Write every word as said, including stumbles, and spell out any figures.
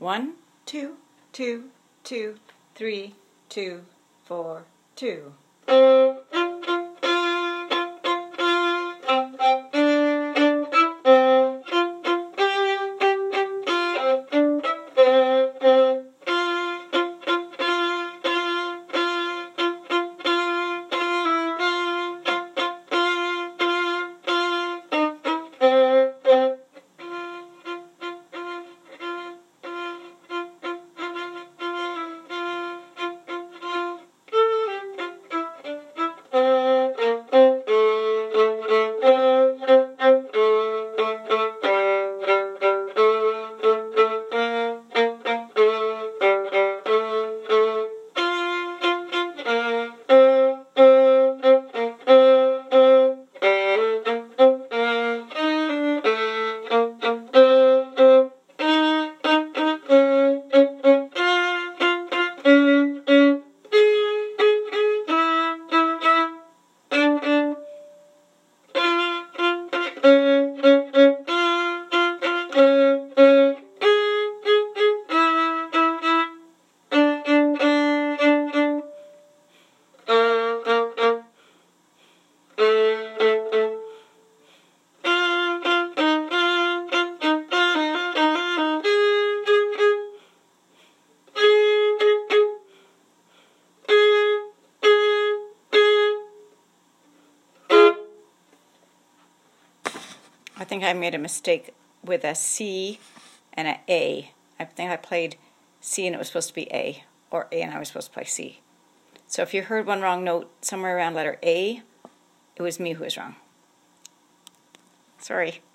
One, two, two, two, three, two, four, two. I think I made a mistake with a C and an A. I think I played C and it was supposed to be A, or A and I was supposed to play C. So if you heard one wrong note somewhere around letter A, it was me who was wrong. Sorry.